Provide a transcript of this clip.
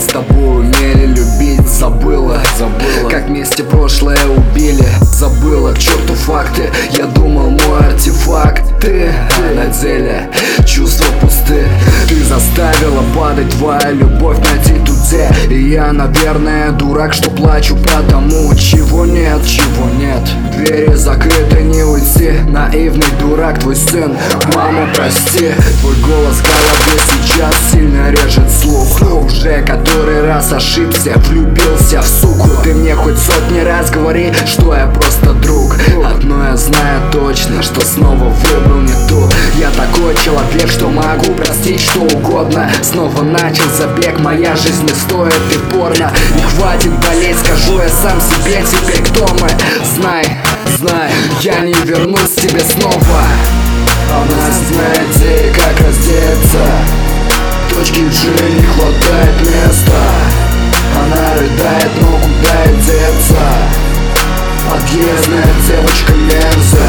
с тобой умели любить. Забыла, как вместе прошлое убили. Забыла, к черту факты, я думал мой артефакт ты, а на деле чувства пусты. Ты заставила падать твоя любовь на титуде. И я, наверное, дурак, что плачу потому, чего нет. Двери закрыты, не уйти. Наивный дурак, твой сын. Мама, прости. Твой голос в голове сейчас сильно режет слух. Уже который раз ошибся, влюбился в суку. Ты мне хоть сотни раз говори, что я просто друг. Одно я знаю точно, что снова выбрал не ту. Я такой человек, что могу простить что угодно. Снова начал забег, моя жизнь не стоит и порно. И хватит болеть, скажу я сам себе теперь, кто мы. Знай, я не вернусь к тебе снова. Она знает, где и как раздеться. Точки G, не хватает места. Она рыдает, но куда ей деться? Подъездная девочка мерзость.